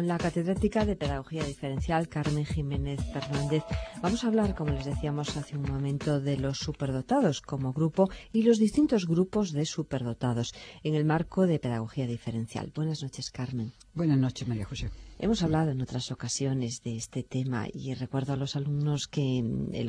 Con la catedrática de Pedagogía Diferencial, Carmen Jiménez Fernández, vamos a hablar, como les decíamos hace un momento, de los superdotados como grupo y los distintos grupos de superdotados en el marco de Pedagogía Diferencial. Buenas noches, Carmen. Buenas noches, María José. Hemos hablado en otras ocasiones de este tema y recuerdo a los alumnos que el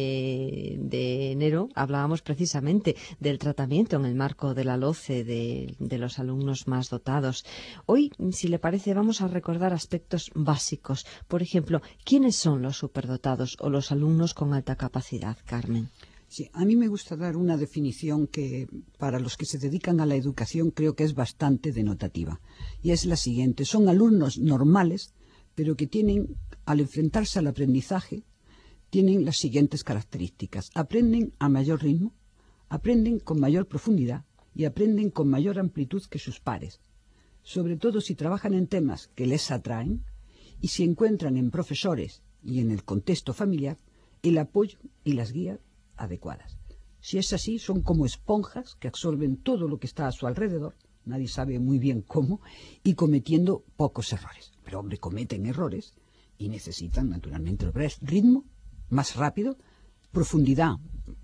11 de enero hablábamos precisamente del tratamiento en el marco de la LOCE de los alumnos más dotados. Hoy, si le parece, vamos a recordar aspectos básicos. Por ejemplo, ¿quiénes son los superdotados o los alumnos con alta capacidad, Carmen? Sí, a mí me gusta dar una definición que para los que se dedican a la educación creo que es bastante denotativa. Y es la siguiente: son alumnos normales, pero que tienen, al enfrentarse al aprendizaje, tienen las siguientes características. Aprenden a mayor ritmo, aprenden con mayor profundidad y aprenden con mayor amplitud que sus pares. Sobre todo si trabajan en temas que les atraen y si encuentran en profesores y en el contexto familiar el apoyo y las guías adecuadas. Si es así, son como esponjas que absorben todo lo que está a su alrededor, nadie sabe muy bien cómo, y cometiendo pocos errores. Pero, hombre, cometen errores y necesitan, naturalmente, ritmo más rápido, profundidad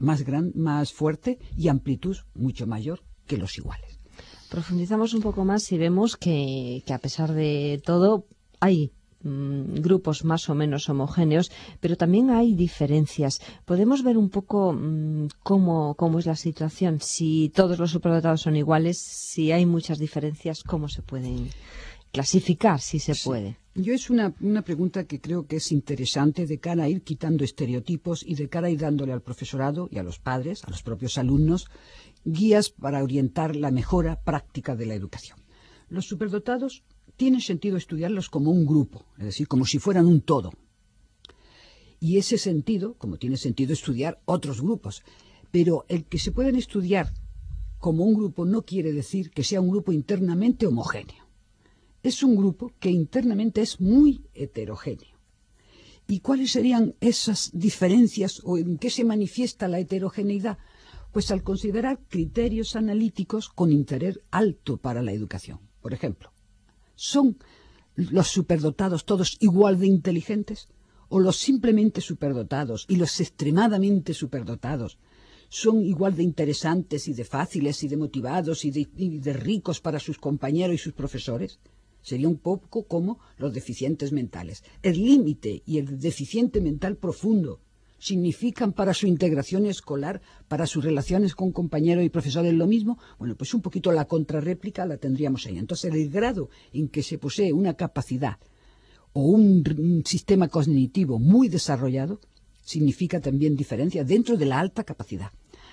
más fuerte y amplitud mucho mayor que los iguales. Profundizamos un poco más y vemos que a pesar de todo hay grupos más o menos homogéneos, pero también hay diferencias. ¿Podemos ver un poco cómo es la situación? Si todos los superdotados son iguales, si hay muchas diferencias, ¿cómo se pueden clasificar, si se puede? Yo es una pregunta que creo que es interesante de cara a ir quitando estereotipos y de cara a ir dándole al profesorado y a los padres, a los propios alumnos, guías para orientar la mejora práctica de la educación. Los superdotados tiene sentido estudiarlos como un grupo, es decir, como si fueran un todo. Y ese sentido, como tiene sentido estudiar otros grupos, pero el que se puedan estudiar como un grupo no quiere decir que sea un grupo internamente homogéneo. Es un grupo que internamente es muy heterogéneo. ¿Y cuáles serían esas diferencias o en qué se manifiesta la heterogeneidad? Pues al considerar criterios analíticos con interés alto para la educación. Por ejemplo, ¿son los superdotados todos igual de inteligentes? ¿O los simplemente superdotados y los extremadamente superdotados son igual de interesantes y de fáciles y de motivados y de ricos para sus compañeros y sus profesores? Sería un poco como los deficientes mentales. El límite y el deficiente mental profundo significan para su integración escolar, para sus relaciones con compañeros y profesores lo mismo. Bueno, pues un poquito la contrarréplica la tendríamos ahí. Entonces, el grado en que se posee una capacidad o un sistema cognitivo muy desarrollado significa también diferencia dentro de la alta capacidad.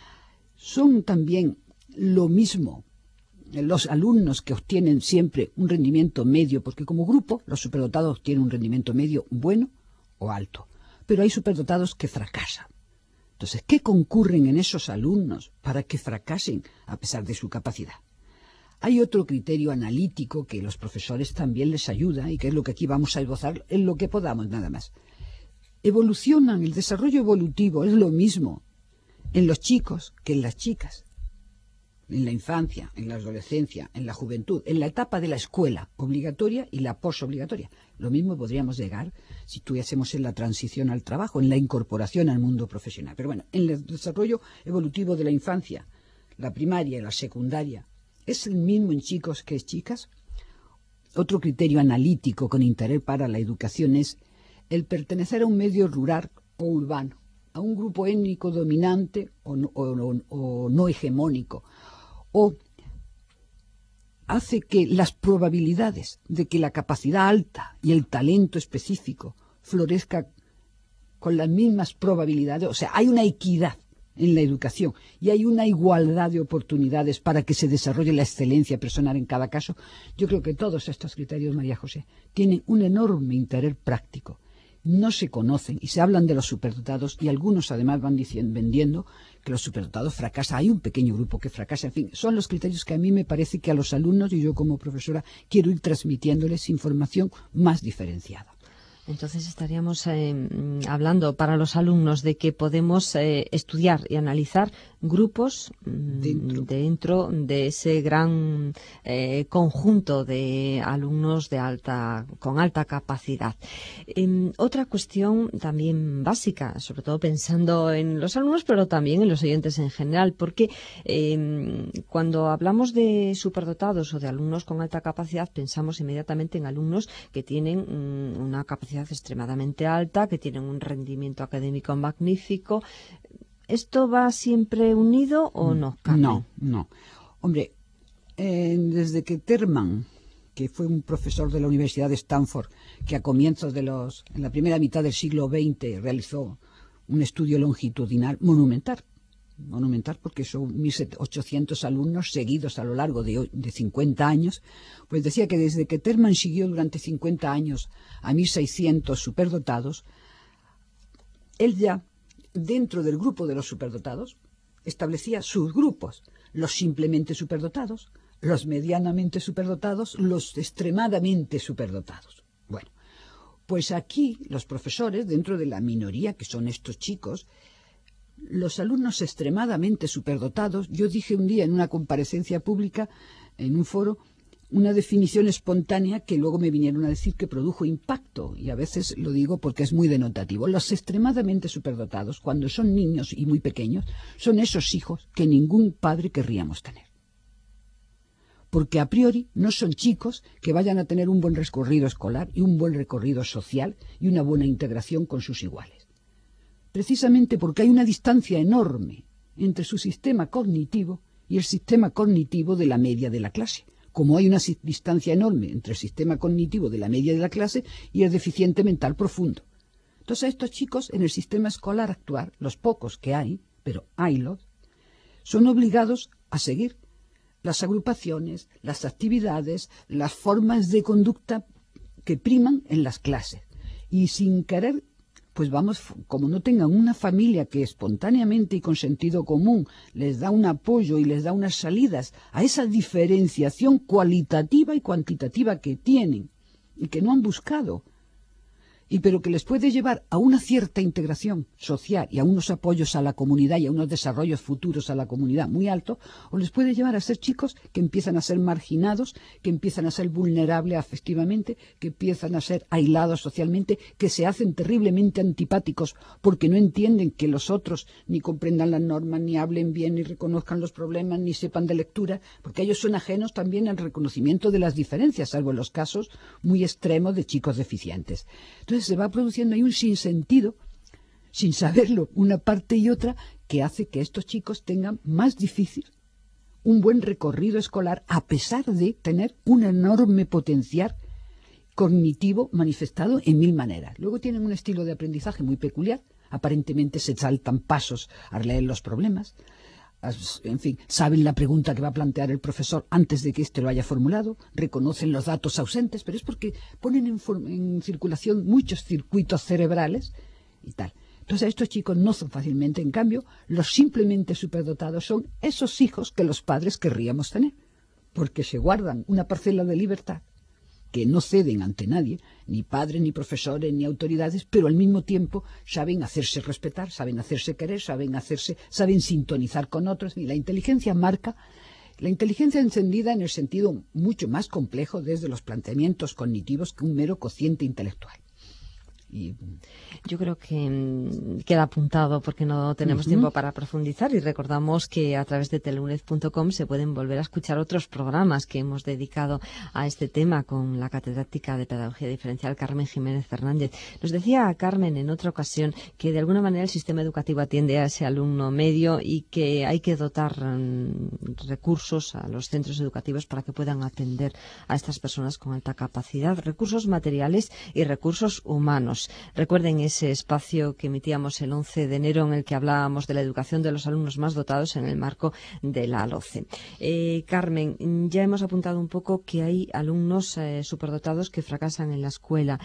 Son también lo mismo los alumnos que obtienen siempre un rendimiento medio, porque como grupo los superdotados obtienen un rendimiento medio bueno o alto. Pero hay superdotados que fracasan. Entonces, ¿qué concurren en esos alumnos para que fracasen a pesar de su capacidad? Hay otro criterio analítico que los profesores también les ayuda y que es lo que aquí vamos a esbozar en lo que podamos nada más. Evolucionan, el desarrollo evolutivo es lo mismo en los chicos que en las chicas. En la infancia, en la adolescencia, en la juventud, en la etapa de la escuela obligatoria y la posobligatoria. Lo mismo podríamos llegar si tuviésemos en la transición al trabajo, en la incorporación al mundo profesional. Pero bueno, en el desarrollo evolutivo de la infancia, la primaria y la secundaria, ¿es el mismo en chicos que en chicas? Otro criterio analítico con interés para la educación es el pertenecer a un medio rural o urbano, a un grupo étnico dominante o no hegemónico, o hace que las probabilidades de que la capacidad alta y el talento específico florezca con las mismas probabilidades. O sea, hay una equidad en la educación y hay una igualdad de oportunidades para que se desarrolle la excelencia personal en cada caso. Yo creo que todos estos criterios, María José, tienen un enorme interés práctico. No se conocen y se hablan de los superdotados y algunos además van vendiendo que los superdotados fracasan. Hay un pequeño grupo que fracasa. En fin, son los criterios que a mí me parece que a los alumnos y yo como profesora quiero ir transmitiéndoles información más diferenciada. Entonces estaríamos hablando para los alumnos de que podemos estudiar y analizar grupos dentro de ese gran conjunto de alumnos con alta capacidad. Otra cuestión también básica, sobre todo pensando en los alumnos, pero también en los oyentes en general, porque cuando hablamos de superdotados o de alumnos con alta capacidad, pensamos inmediatamente en alumnos que tienen una capacidad extremadamente alta, que tienen un rendimiento académico magnífico. ¿Esto va siempre unido o no, Carmen? No. Hombre, desde que Terman, que fue un profesor de la Universidad de Stanford, que a comienzos en la primera mitad del siglo XX realizó un estudio longitudinal monumental porque son 1.800 alumnos seguidos a lo largo de 50 años, pues decía que desde que Terman siguió durante 50 años a 1.600 superdotados, él ya, dentro del grupo de los superdotados, establecía subgrupos: los simplemente superdotados, los medianamente superdotados, los extremadamente superdotados. Bueno, pues aquí los profesores, dentro de la minoría que son estos chicos, los alumnos extremadamente superdotados, yo dije un día en una comparecencia pública, en un foro, una definición espontánea que luego me vinieron a decir que produjo impacto, y a veces lo digo porque es muy denotativo. Los extremadamente superdotados, cuando son niños y muy pequeños, son esos hijos que ningún padre querríamos tener. Porque a priori no son chicos que vayan a tener un buen recorrido escolar y un buen recorrido social y una buena integración con sus iguales. Precisamente porque hay una distancia enorme entre su sistema cognitivo y el sistema cognitivo de la media de la clase, como hay una distancia enorme entre el sistema cognitivo de la media de la clase y el deficiente mental profundo. Entonces, estos chicos en el sistema escolar actual, los pocos que hay, pero haylos, son obligados a seguir las agrupaciones, las actividades, las formas de conducta que priman en las clases. Y sin querer, pues vamos, como no tengan una familia que espontáneamente y con sentido común les da un apoyo y les da unas salidas a esa diferenciación cualitativa y cuantitativa que tienen y que no han buscado, pero que les puede llevar a una cierta integración social y a unos apoyos a la comunidad y a unos desarrollos futuros a la comunidad muy altos, o les puede llevar a ser chicos que empiezan a ser marginados, que empiezan a ser vulnerables afectivamente, que empiezan a ser aislados socialmente, que se hacen terriblemente antipáticos porque no entienden que los otros ni comprendan las normas, ni hablen bien, ni reconozcan los problemas, ni sepan de lectura, porque ellos son ajenos también al reconocimiento de las diferencias, salvo en los casos muy extremos de chicos deficientes. Entonces se va produciendo ahí un sinsentido, sin saberlo, una parte y otra, que hace que estos chicos tengan más difícil un buen recorrido escolar, a pesar de tener un enorme potencial cognitivo manifestado en mil maneras. Luego tienen un estilo de aprendizaje muy peculiar, aparentemente se saltan pasos al leer los problemas, en fin, saben la pregunta que va a plantear el profesor antes de que éste lo haya formulado, reconocen los datos ausentes, pero es porque ponen en circulación muchos circuitos cerebrales y tal. Entonces estos chicos no son fácilmente, en cambio, los simplemente superdotados son esos hijos que los padres querríamos tener, porque se guardan una parcela de libertad que no ceden ante nadie, ni padres, ni profesores, ni autoridades, pero al mismo tiempo saben hacerse respetar, saben hacerse querer, saben sintonizar con otros. Y la inteligencia marca, la inteligencia encendida en el sentido mucho más complejo desde los planteamientos cognitivos que un mero cociente intelectual. Yo creo que queda apuntado porque no tenemos tiempo para profundizar, y recordamos que a través de teluned.com se pueden volver a escuchar otros programas que hemos dedicado a este tema con la catedrática de Pedagogía Diferencial Carmen Jiménez Fernández. Nos decía Carmen en otra ocasión que de alguna manera el sistema educativo atiende a ese alumno medio y que hay que dotar recursos a los centros educativos para que puedan atender a estas personas con alta capacidad, recursos materiales y recursos humanos. alumnos. Recuerden ese espacio que emitíamos el 11 de enero en el que hablábamos de la educación de los alumnos más dotados en el marco de la LOCE. Carmen, ya hemos apuntado un poco que hay alumnos superdotados que fracasan en la escuela.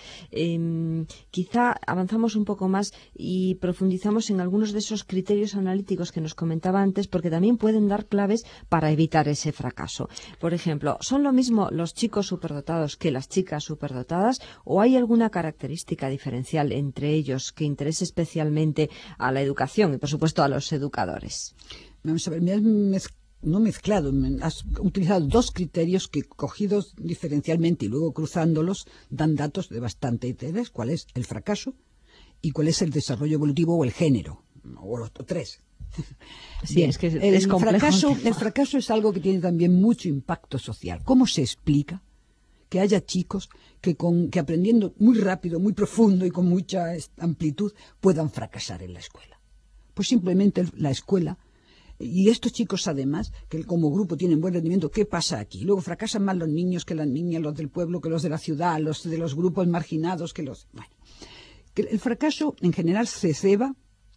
Quizá avanzamos un poco más y profundizamos en algunos de esos criterios analíticos que nos comentaba antes, porque también pueden dar claves para evitar ese fracaso. Por ejemplo, ¿son lo mismo los chicos superdotados que las chicas superdotadas o hay alguna característica diferencial entre ellos que interese especialmente a la educación y, por supuesto, a los educadores? Vamos a ver, no mezclado, has utilizado dos criterios que, cogidos diferencialmente y luego cruzándolos, dan datos de bastante interés. ¿Cuál es el fracaso y cuál es el desarrollo evolutivo o el género? O los tres. Sí, Bien, es que es complejo. El fracaso es algo que tiene también mucho impacto social. ¿Cómo se explica que haya chicos que aprendiendo muy rápido, muy profundo y con mucha amplitud puedan fracasar en la escuela? Pues simplemente la escuela, y estos chicos además, que como grupo tienen buen rendimiento, ¿qué pasa aquí? Luego fracasan más los niños que las niñas, los del pueblo que los de la ciudad, los de los grupos marginados que los... Bueno, que el fracaso en general se ceba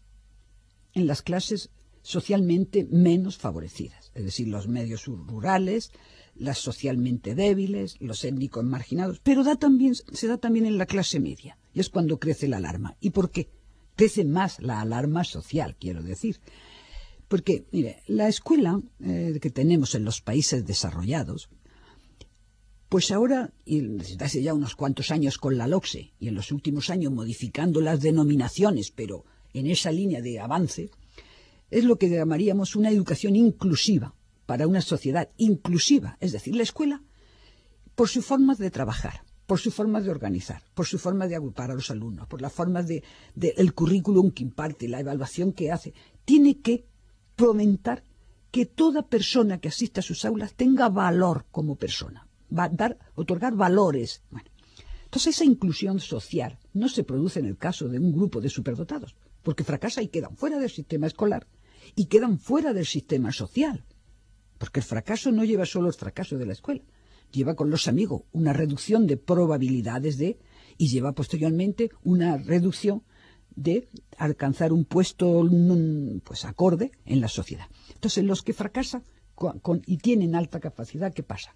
en las clases socialmente menos favorecidas, es decir, los medios rurales, las socialmente débiles, los étnicos marginados, pero se da también en la clase media, y es cuando crece la alarma. ¿Y por qué? Crece más la alarma social, quiero decir. Porque, mire, la escuela que tenemos en los países desarrollados, pues ahora, y desde hace ya unos cuantos años con la LOCSE, y en los últimos años modificando las denominaciones, pero en esa línea de avance, es lo que llamaríamos una educación inclusiva, para una sociedad inclusiva, es decir, la escuela, por su forma de trabajar, por su forma de organizar, por su forma de agrupar a los alumnos, por la forma el currículum que imparte, la evaluación que hace, tiene que fomentar que toda persona que asista a sus aulas tenga valor como persona, otorgar valores. Bueno, entonces esa inclusión social no se produce en el caso de un grupo de superdotados, porque fracasa y quedan fuera del sistema escolar y quedan fuera del sistema social. Porque el fracaso no lleva solo el fracaso de la escuela, lleva con los amigos una reducción de probabilidades y lleva posteriormente una reducción de alcanzar un puesto pues acorde en la sociedad. Entonces, los que fracasan y tienen alta capacidad, ¿qué pasa?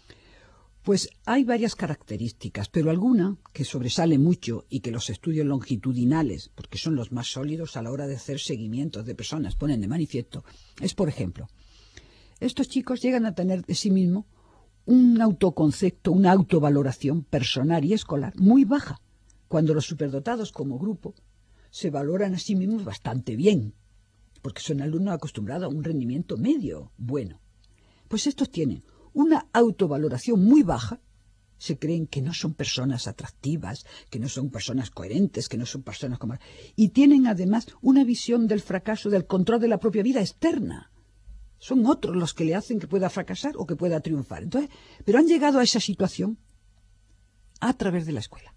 Pues hay varias características, pero alguna que sobresale mucho y que los estudios longitudinales, porque son los más sólidos a la hora de hacer seguimientos de personas, ponen de manifiesto, es, por ejemplo, estos chicos llegan a tener de sí mismos un autoconcepto, una autovaloración personal y escolar muy baja, cuando los superdotados como grupo se valoran a sí mismos bastante bien, porque son alumnos acostumbrados a un rendimiento medio bueno. Pues estos tienen una autovaloración muy baja, se creen que no son personas atractivas, que no son personas coherentes, que no son personas como... Y tienen además una visión del fracaso, del control de la propia vida externa. Son otros los que le hacen que pueda fracasar o que pueda triunfar. Entonces, pero han llegado a esa situación a través de la escuela.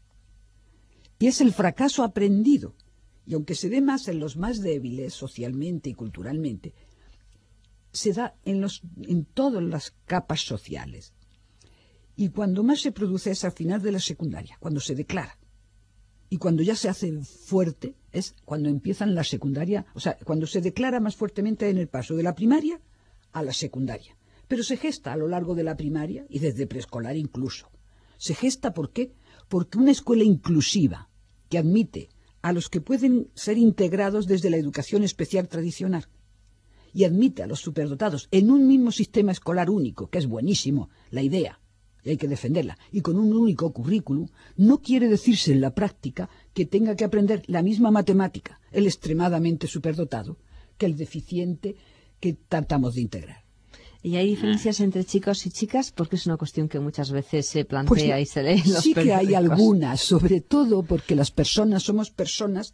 Y es el fracaso aprendido. Y aunque se dé más en los más débiles socialmente y culturalmente, se da en todas las capas sociales. Y cuando más se produce es al final de la secundaria, cuando se declara. Y cuando ya se hace fuerte es cuando empiezan la secundaria, o sea, cuando se declara más fuertemente en el paso de la primaria a la secundaria. Pero se gesta a lo largo de la primaria y desde preescolar incluso. Se gesta, ¿por qué? Porque una escuela inclusiva que admite a los que pueden ser integrados desde la educación especial tradicional y admite a los superdotados en un mismo sistema escolar único, que es buenísimo la idea, y hay que defenderla, y con un único currículum, no quiere decirse en la práctica que tenga que aprender la misma matemática el extremadamente superdotado que el deficiente que tratamos de integrar. ¿Y hay diferencias entre chicos y chicas? Porque es una cuestión que muchas veces se plantea pues, y se lee en los sí periódicos. Que hay algunas, sobre todo porque las personas somos personas,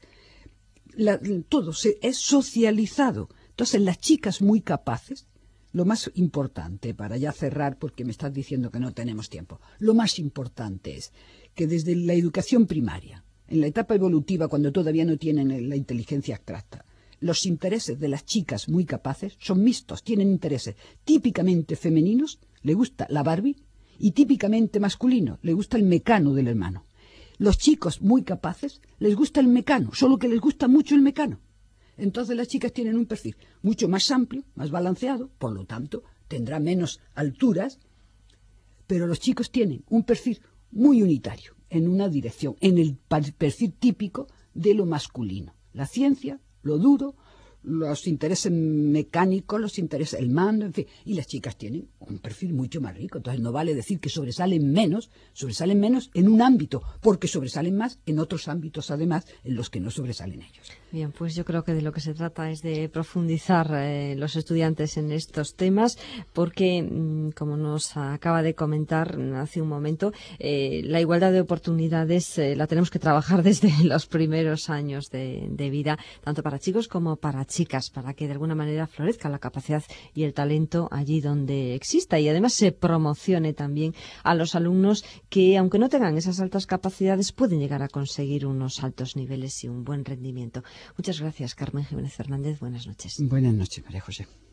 todo es socializado. Entonces, las chicas muy capaces, lo más importante, para ya cerrar, porque me estás diciendo que no tenemos tiempo, lo más importante es que desde la educación primaria, en la etapa evolutiva, cuando todavía no tienen la inteligencia abstracta, los intereses de las chicas muy capaces son mixtos, tienen intereses típicamente femeninos, le gusta la Barbie, y típicamente masculinos, le gusta el Mecano del hermano. Los chicos muy capaces les gusta el mecano, solo que les gusta mucho el mecano. Entonces las chicas tienen un perfil mucho más amplio, más balanceado, por lo tanto tendrá menos alturas, pero los chicos tienen un perfil muy unitario, en una dirección, en el perfil típico de lo masculino. La ciencia, lo duro, los intereses mecánicos, los intereses, el mando, en fin. Y las chicas tienen un perfil mucho más rico. Entonces no vale decir que sobresalen menos en un ámbito, porque sobresalen más en otros ámbitos, además, en los que no sobresalen ellos. Bien, pues yo creo que de lo que se trata es de profundizar los estudiantes en estos temas, porque, como nos acaba de comentar hace un momento, la igualdad de oportunidades la tenemos que trabajar desde los primeros años de vida, tanto para chicos como para chicas, para que de alguna manera florezca la capacidad y el talento allí donde exista, y además se promocione también a los alumnos que, aunque no tengan esas altas capacidades, pueden llegar a conseguir unos altos niveles y un buen rendimiento. Muchas gracias, Carmen Jiménez Fernández. Buenas noches. Buenas noches, María José.